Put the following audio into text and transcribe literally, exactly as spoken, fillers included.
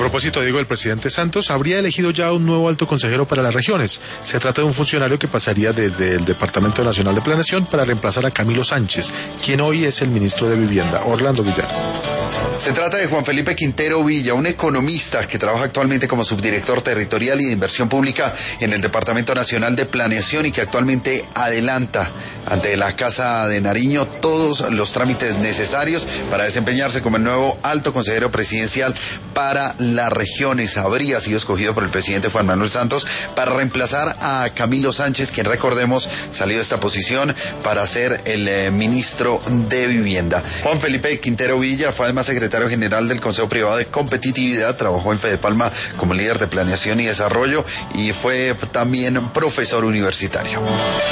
propósito, digo, el presidente Santos habría elegido ya un nuevo alto consejero para las regiones. Se trata de un funcionario que pasaría desde el Departamento Nacional de Planeación para reemplazar a Camilo Sánchez, quien hoy es el ministro de Vivienda, Orlando Villar. Se trata de Juan Felipe Quintero Villa, un economista que trabaja actualmente como subdirector territorial y de inversión pública en el Departamento Nacional de Planeación y que actualmente adelanta ante la Casa de Nariño todos los trámites necesarios para desempeñarse como el nuevo alto consejero presidencial para las regiones. Habría sido escogido por el presidente Juan Manuel Santos para reemplazar a Camilo Sánchez, quien, recordemos, salió de esta posición para ser el eh, ministro de Vivienda. Juan Felipe Quintero Villa fue además secretario general del Consejo Privado de Competitividad, trabajó en Fedepalma como líder de planeación y desarrollo y fue también profesor universitario.